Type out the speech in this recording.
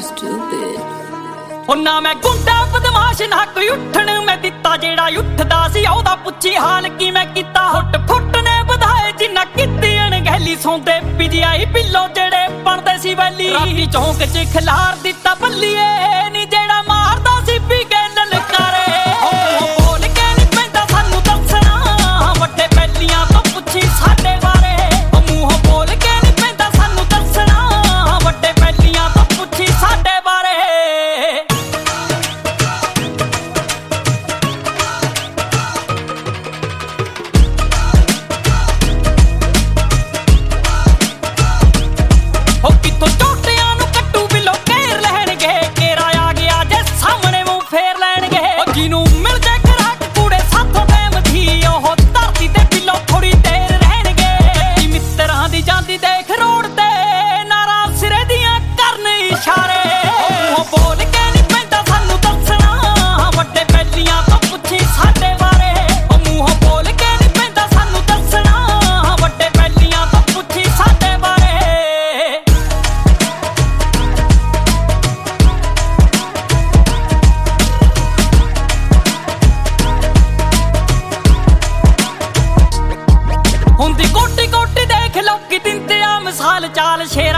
ना मैं गुंडा बदमाश ना कोई उठण मैं दिता जेड़ा उठदा सी ओदा पुछी हाल की मैं कीता हुट फुट ने बधाए जिन्ना कीती अणगहली सौंदे पीजीआई पिल्लो जेड़े बनदे सी वैली राती चौंक च खिलार दिता बल्लीए नी जेड़ा मारदा सी पी के ललकारे बोल के नी पैंदा सानू दसना वड्डे बैलियां तो पुछी साडे बारे मूंह बोल के नी पैंदा सानू दसना वड्डे बैलियां तो पुछी साडे बारे चाल शेर